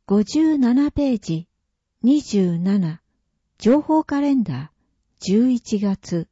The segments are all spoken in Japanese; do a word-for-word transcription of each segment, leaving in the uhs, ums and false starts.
ごじゅうななページ、にじゅうなな、情報カレンダー、じゅういちがつ。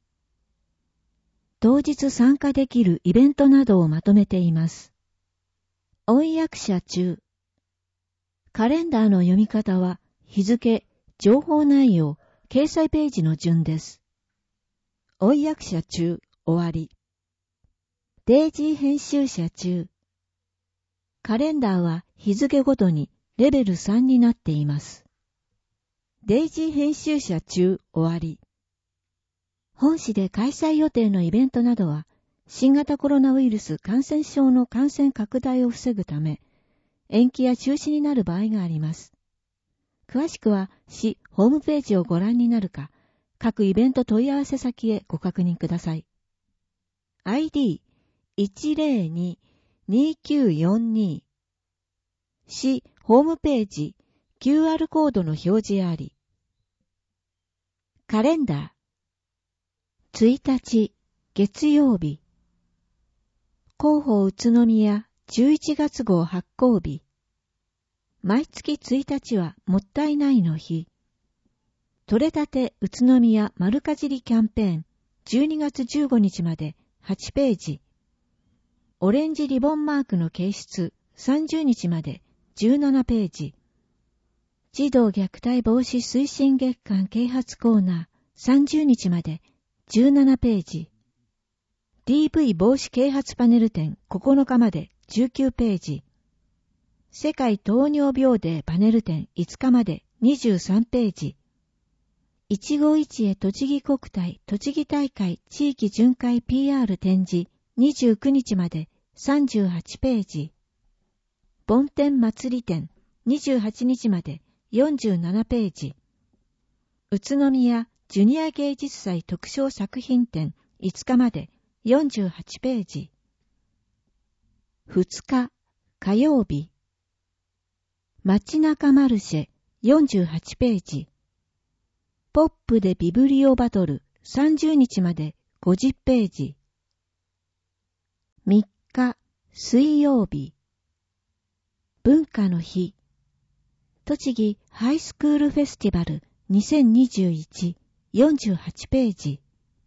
当日参加できるイベントなどをまとめています。音訳者中。カレンダーの読み方は、日付、情報内容、掲載ページの順です。音訳者中、終わり。デイジー編集者中。カレンダーは日付ごとにレベルさんになっています。デイジー編集者中、終わり。本誌で開催予定のイベントなどは、新型コロナウイルス感染症の感染拡大を防ぐため、延期や中止になる場合があります。詳しくは市ホームページをご覧になるか、各イベント問い合わせ先へご確認ください。アイディーいちゼロに にきゅうよんに 市ホームページ キューアール コードの表示あり。カレンダーついたち月曜日広報宇都宮じゅういちがつ号発行日毎月ついたちはもったいないの日取れたて宇都宮丸かじりキャンペーンじゅうにがつじゅうごにちまではちページオレンジリボンマークの掲出さんじゅうにちまでじゅうななページ児童虐待防止推進月間啓発コーナーさんじゅうにちまでじゅうななページ ディーブイ 防止啓発パネル展ここのかまでじゅうきゅうページ世界糖尿病デーパネル展いつかまでにじゅうさんページ一期一会栃木国体栃木大会地域巡回 ピーアール 展示にじゅうくにちまでさんじゅうはちページ盆天祭り展にじゅうはちにちまでよんじゅうななページ宇都宮ジュニア芸術祭特賞作品展いつかまでよんじゅうはちページふつか火曜日街中マルシェよんじゅうはちページポップでビブリオバトルさんじゅうにちまでごじゅっページみっか水曜日文化の日栃木ハイスクールフェスティバルにせんにじゅういち よんじゅうはちページ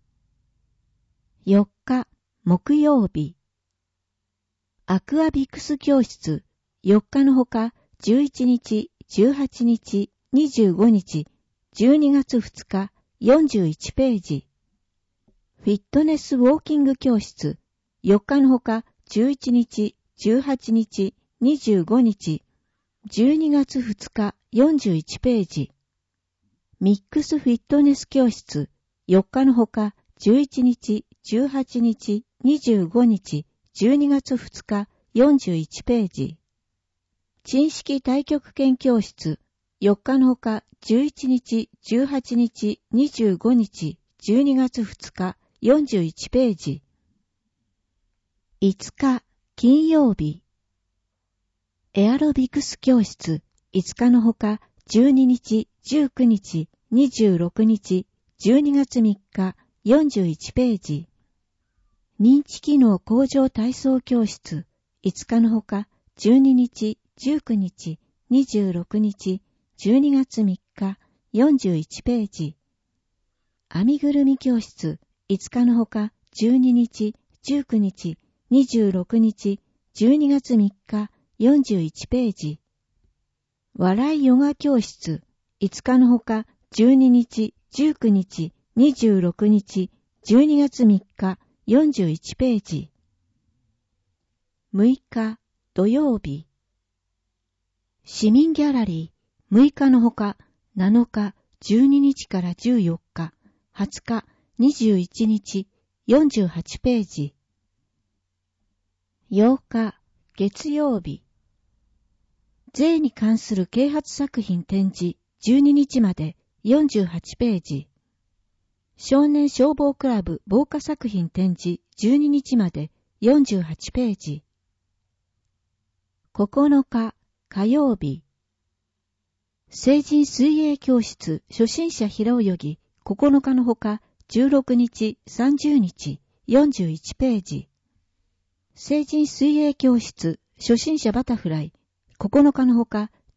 よっか木曜日アクアビクス教室よっかのほかじゅういちにち、じゅうはちにち、にじゅうごにち、じゅうにがつふつかよんじゅういちページフィットネスウォーキング教室よっかのほかじゅういちにち、じゅうはちにち、にじゅうごにち、じゅうにがつふつかよんじゅういちページミックスフィットネス教室よっかのほかじゅういちにち、じゅうはちにち、にじゅうごにち、じゅうにがつふつかよんじゅういちページ珍式太極拳教室よっかのほかじゅういちにち、じゅうはちにち、にじゅうごにち、じゅうにがつふつかよんじゅういちページいつか金曜日エアロビクス教室いつかのほかじゅうににち、じゅうくにち、にじゅうろくにち、じゅうにがつみっかよんじゅういちページ認知機能向上体操教室いつかのほかじゅうににち、じゅうくにち、にじゅうろくにち、じゅうにがつみっかよんじゅういちページ編みぐるみ教室いつかのほかじゅうににち、じゅうくにち、にじゅうろくにち、じゅうにがつみっかよんじゅういちページ笑いヨガ教室いつかのほかじゅうににち、じゅうくにち、にじゅうろくにち、じゅうにがつみっかよんじゅういちページむいか土曜日市民ギャラリーむいかのほかなのかじゅうににちからじゅうよっかはつかにじゅういちにちよんじゅうはちページようか月曜日税に関する啓発作品展示じゅうににちまでよんじゅうはちページ少年消防クラブ防火作品展示じゅうににちまでよんじゅうはちページここのか火曜日成人水泳教室初心者平泳ぎここのかのほかじゅうろくにち、さんじゅうにち、よんじゅういちページ成人水泳教室初心者バタフライここのかのほか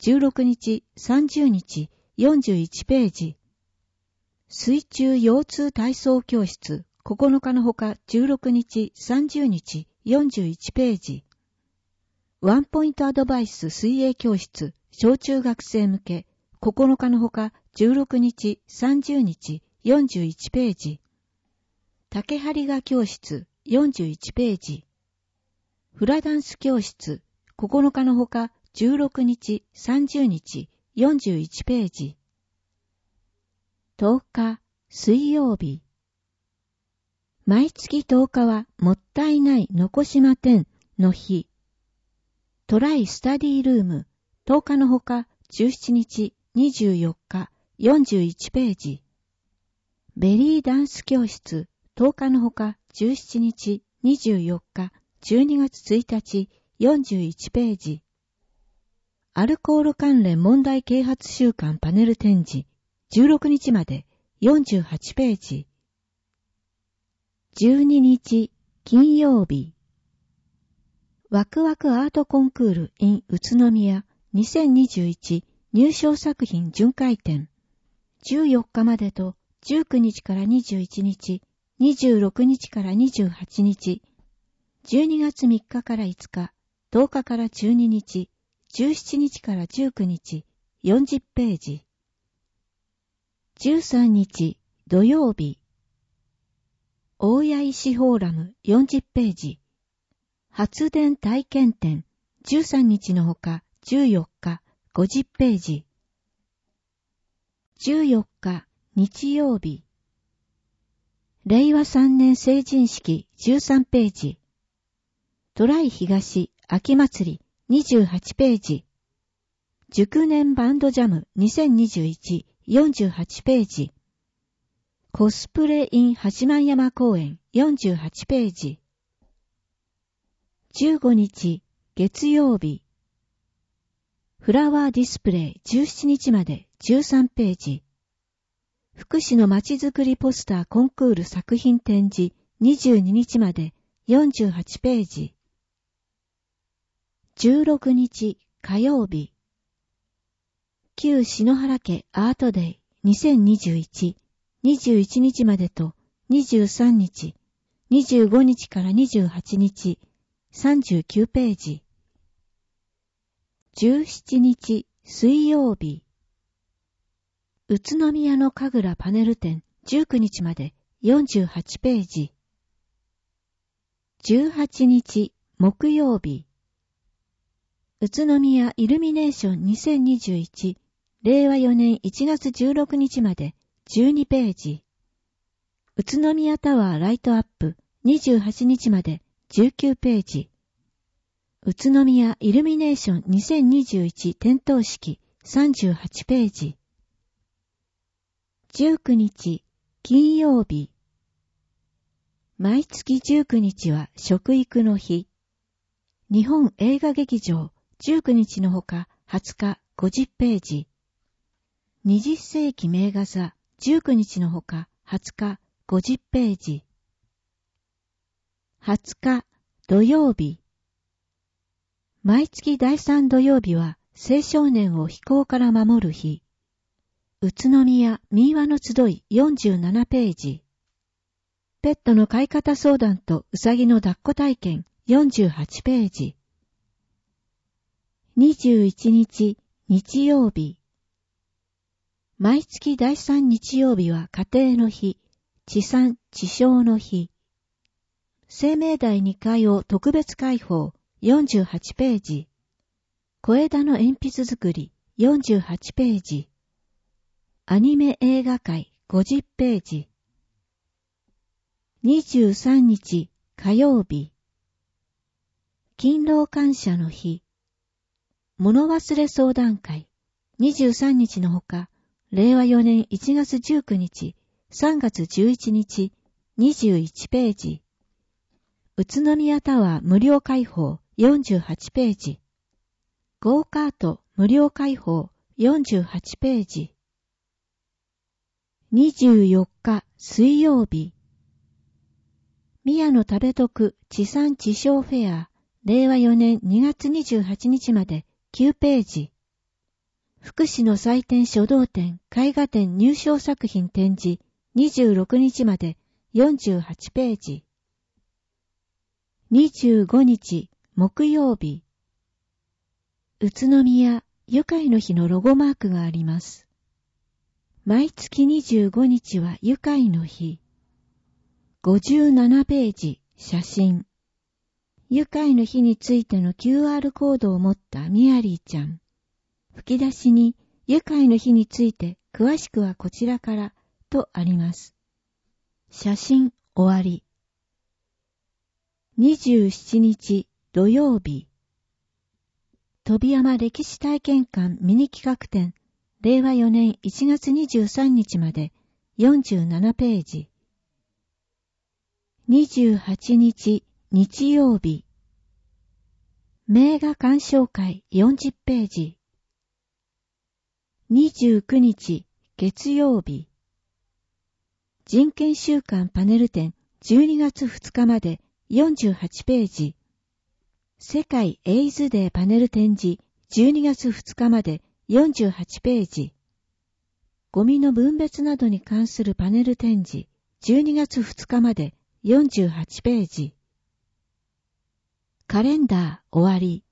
じゅうろくにち、さんじゅうにち、よんじゅういちページ。水中腰痛体操教室、ここのかのほかじゅうろくにち、さんじゅうにち、よんじゅういちページ。ワンポイントアドバイス水泳教室、小中学生向け、ここのかのほかじゅうろくにち、さんじゅうにち、よんじゅういちページ。竹張画教室、よんじゅういちページ。フラダンス教室、ここのかのほかじゅうろくにち、さんじゅうにち、よんじゅういちページ。とおか、水曜日。毎月とおかはもったいない残しまてんの日。トライスタディールーム、とおかのほかじゅうしちにち、にじゅうよっか、よんじゅういちページ。ベリーダンス教室、とおかのほかじゅうしちにち、にじゅうよっか、じゅうにがつついたち、よんじゅういちページ。アルコール関連問題啓発週間パネル展示、じゅうろくにちまでよんじゅうはちページ。じゅうににち金曜日。ワクワクアートコンクール in 宇都宮にせんにじゅういち入賞作品巡回展。じゅうよっかまでとじゅうくにちからにじゅういちにち、にじゅうろくにちからにじゅうはちにち、じゅうにがつみっかからいつか、とおかからじゅうににち、じゅうしちにちからじゅうくにち、よんじゅっページ。じゅうさんにち土曜日。大谷石フォーラムよんじゅっページ。発電体験展じゅうさんにちのほかじゅうよっかごじゅっページ。じゅうよっか日曜日。れいわさんねん成人式じゅうさんページ。トライ東秋祭りにじゅうはちページ。熟年バンドジャムにせんにじゅういち よんじゅうはちページ。コスプレイン八幡山公園よんじゅうはちページ。じゅうごにち月曜日。フラワーディスプレイじゅうしちにちまでじゅうさんページ。福祉のまちづくりポスターコンクール作品展示にじゅうににちまでよんじゅうはちページ。じゅうろくにち火曜日。旧篠原家アートデイにせんにじゅういち、にじゅういちにちまでとにじゅうさんにち、にじゅうごにちからにじゅうはちにち、さんじゅうきゅうページ。じゅうしちにち水曜日。宇都宮の神楽パネル展じゅうくにちまでよんじゅうはちページ。じゅうはちにち木曜日。宇都宮イルミネーションにせんにじゅういち、れいわよねんいちがつじゅうろくにちまでじゅうにページ。宇都宮タワーライトアップにじゅうはちにちまでじゅうきゅうページ。宇都宮イルミネーションにせんにじゅういち点灯式さんじゅうはちページ。じゅうくにち金曜日。毎月じゅうくにちは食育の日。日本映画劇場じゅうくにちのほかはつかごじゅっページ。にじゅっせいき名画座じゅうくにちのほかはつかごじゅっページ。はつか土曜日。毎月だいさん土曜日は青少年を非行から守る日。宇都宮民話の集いよんじゅうななページ。ペットの飼い方相談とうさぎの抱っこ体験よんじゅうはちページ。にじゅういちにち日曜日。毎月だいさん日曜日は家庭の日、地産地消の日。生命台にかいを特別開放よんじゅうはちページ。小枝の鉛筆作りよんじゅうはちページ。アニメ映画会ごじゅっページ。にじゅうさんにち火曜日。勤労感謝の日。物忘れ相談会にじゅうさんにちのほか、れいわよねんいちがつじゅうくにち、さんがつじゅういちにち、にじゅういちページ。宇都宮タワー無料開放よんじゅうはちページ。ゴーカート無料開放よんじゅうはちページ。にじゅうよっか水曜日。宮野食べ得地産地消フェアれいわよねんにがつにじゅうはちにちまできゅうページ。 福祉の祭典書道展、絵画展入賞作品展示にじゅうろくにちまでよんじゅうはちページ。にじゅうごにち木曜日。宇都宮愉快の日のロゴマークがあります。毎月にじゅうごにちは愉快の日。ごじゅうななページ写真。愉快の日についての キューアール コードを持ったミアリーちゃん。吹き出しに愉快の日について詳しくはこちらからとあります。写真終わり。にじゅうしちにち土曜日。飛山歴史体験館ミニ企画展れいわよねんいちがつにじゅうさんにちまでよんじゅうななページ。にじゅうはちにち日曜日。名画鑑賞会よんじゅっページ。にじゅうくにち月曜日。人権週間パネル展じゅうにがつふつかまでよんじゅうはちページ。世界エイズデーパネル展示じゅうにがつふつかまでよんじゅうはちページ。ゴミの分別などに関するパネル展示じゅうにがつふつかまでよんじゅうはちページ。カレンダー終わり。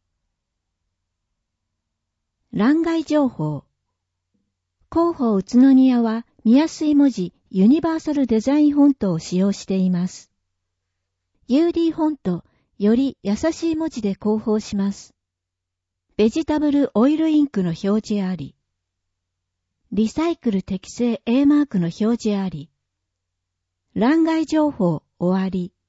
欄外情報。広報宇都宮は見やすい文字ユニバーサルデザインフォントを使用しています。ユーディー フォント、より優しい文字で広報します。ベジタブルオイルインクの表示あり。リサイクル適正 A マークの表示あり。欄外情報終わり。